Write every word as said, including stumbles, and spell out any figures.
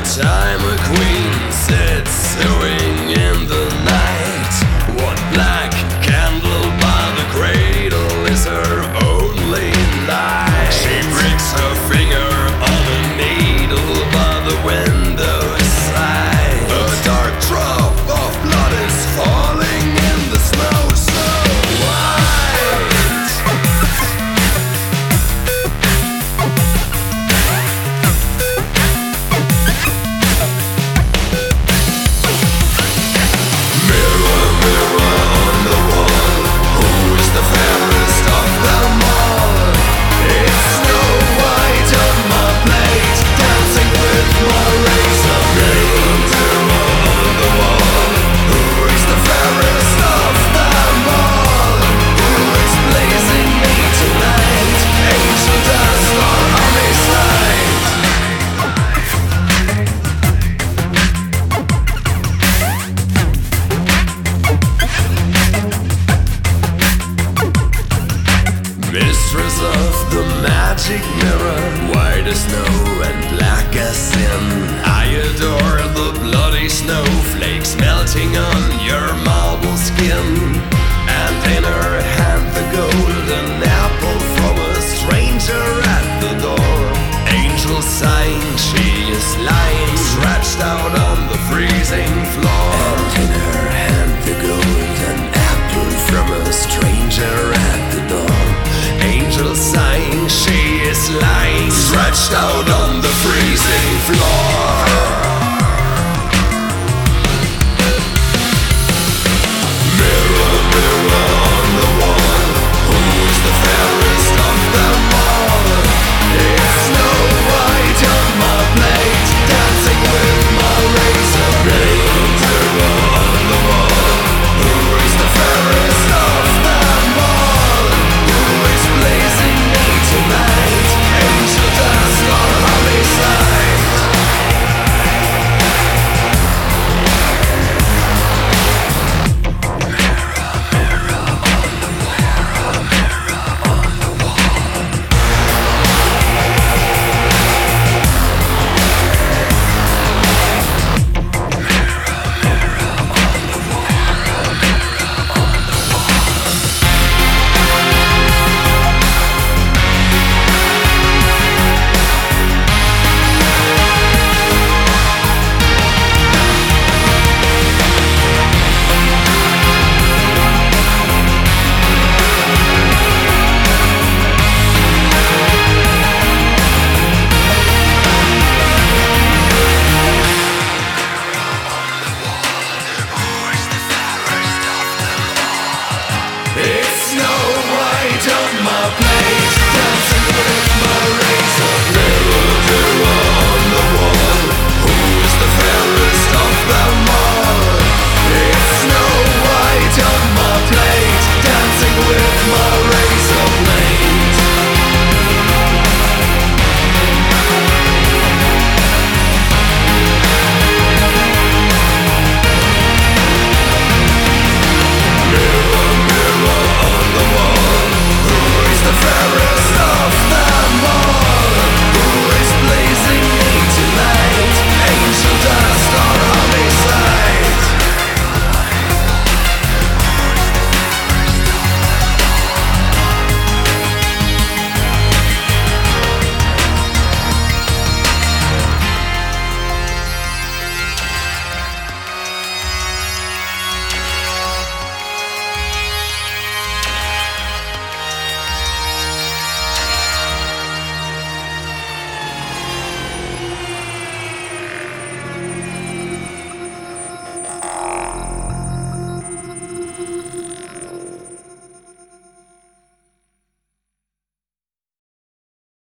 time a queen sits sewing in the night. One black candle by the cradle is her only light. She pricks her finger on a needle by the window's side. A dark drop of blood is falling in the snow so white. Mirror, mirror on the wall, who is the fairest of them all? It's Snow White on my plate, dancing with my razor blade. Mirror, mirror on the wall, who is the fairest of them all? Who is blazing me tonight? Angel dust on homicide. Mistress of the magic mirror, white as snow and black as sin, I adore the bloody snowflakes melting on your marble skin. And in her hand the golden apple from a stranger at the door. Angel sighing, she is lying stretched out on the freezing floor. And in her hand the golden apple from a stranger at the door. Angel sighing, she is lying stretched out